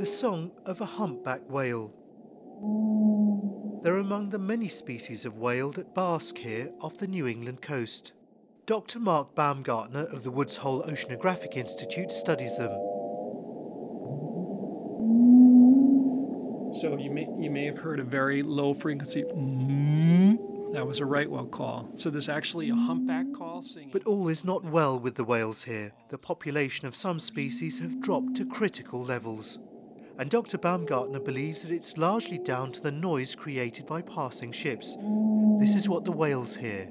The song of a humpback whale. They're among the many species of whale that bask here off the New England coast. Dr. Mark Baumgartner of the Woods Hole Oceanographic Institute studies them. So you may have heard a very low frequency. That was a right whale call. So there's actually a humpback call singing. But all is not well with the whales here. The population of some species have dropped to critical levels. And Dr. Baumgartner believes that it's largely down to the noise created by passing ships. This is what the whales hear.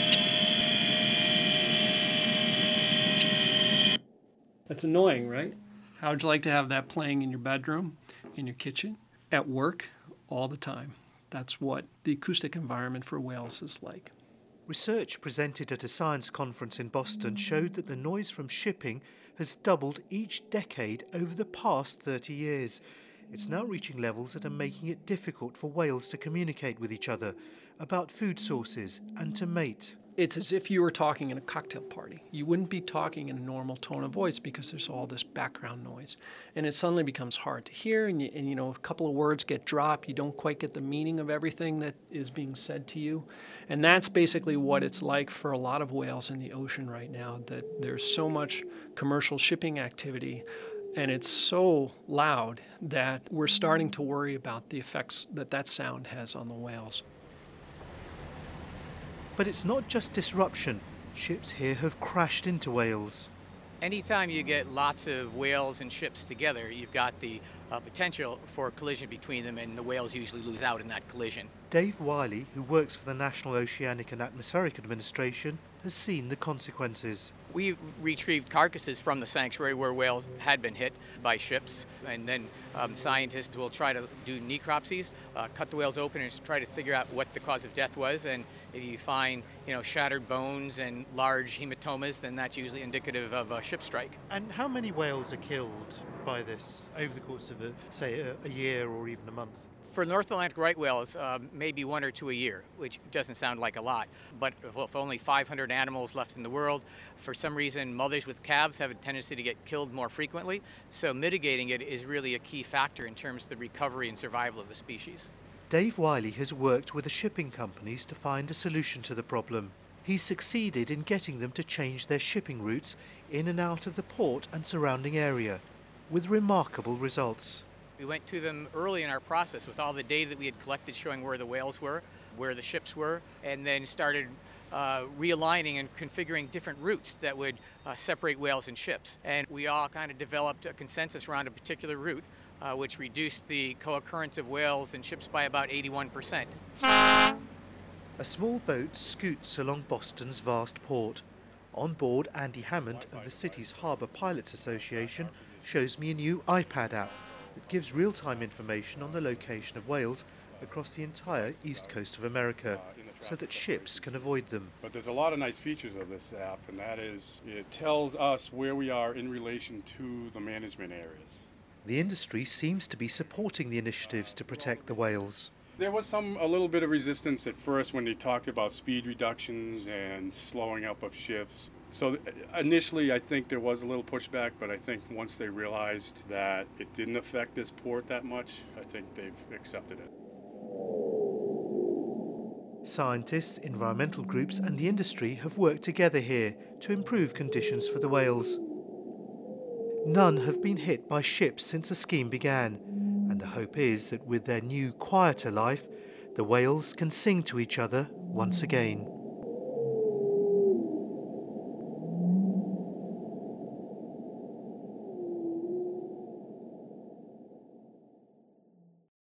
That's annoying, right? How would you like to have that playing in your bedroom, in your kitchen, at work, all the time? That's what the acoustic environment for whales is like. Research presented at a science conference in Boston showed that the noise from shipping has doubled each decade over the past 30 years. It's now reaching levels that are making it difficult for whales to communicate with each other about food sources and to mate. It's as if you were talking in a cocktail party. You wouldn't be talking in a normal tone of voice because there's all this background noise. And it suddenly becomes hard to hear, and a couple of words get dropped. You don't quite get the meaning of everything that is being said to you. And that's basically what it's like for a lot of whales in the ocean right now, that there's so much commercial shipping activity, and it's so loud that we're starting to worry about the effects that sound has on the whales. But it's not just disruption. Ships here have crashed into whales. Anytime you get lots of whales and ships together, you've got the potential for a collision between them, and the whales usually lose out in that collision. Dave Wiley, who works for the National Oceanic and Atmospheric Administration, has seen the consequences. We retrieved carcasses from the sanctuary where whales had been hit by ships, and then scientists will try to do necropsies, cut the whales open and try to figure out what the cause of death was. And if you find, shattered bones and large hematomas, then that's usually indicative of a ship strike. And how many whales are killed by this over the course of, say, a year or even a month? For North Atlantic right whales, maybe 1 or 2 a year, which doesn't sound like a lot. But if only 500 animals left in the world, for some reason mothers with calves have a tendency to get killed more frequently. So mitigating it is really a key factor in terms of the recovery and survival of the species. Dave Wiley has worked with the shipping companies to find a solution to the problem. He's succeeded in getting them to change their shipping routes in and out of the port and surrounding area, with remarkable results. We went to them early in our process with all the data that we had collected showing where the whales were, where the ships were, and then started realigning and configuring different routes that would separate whales and ships. And we all kind of developed a consensus around a particular route, which reduced the co-occurrence of whales and ships by about 81%. A small boat scoots along Boston's vast port. On board, Andy Hammond of the city's Harbour Pilots Association shows me a new iPad app that gives real-time information on the location of whales across the entire east coast of America, so that ships can avoid them. But there's a lot of nice features of this app, and that is it tells us where we are in relation to the management areas. The industry seems to be supporting the initiatives to protect the whales. There was a little bit of resistance at first when they talked about speed reductions and slowing up of shifts. So initially, I think there was a little pushback, but I think once they realized that it didn't affect this port that much, I think they've accepted it. Scientists, environmental groups and the industry have worked together here to improve conditions for the whales. None have been hit by ships since the scheme began, and the hope is that with their new, quieter life, the whales can sing to each other once again.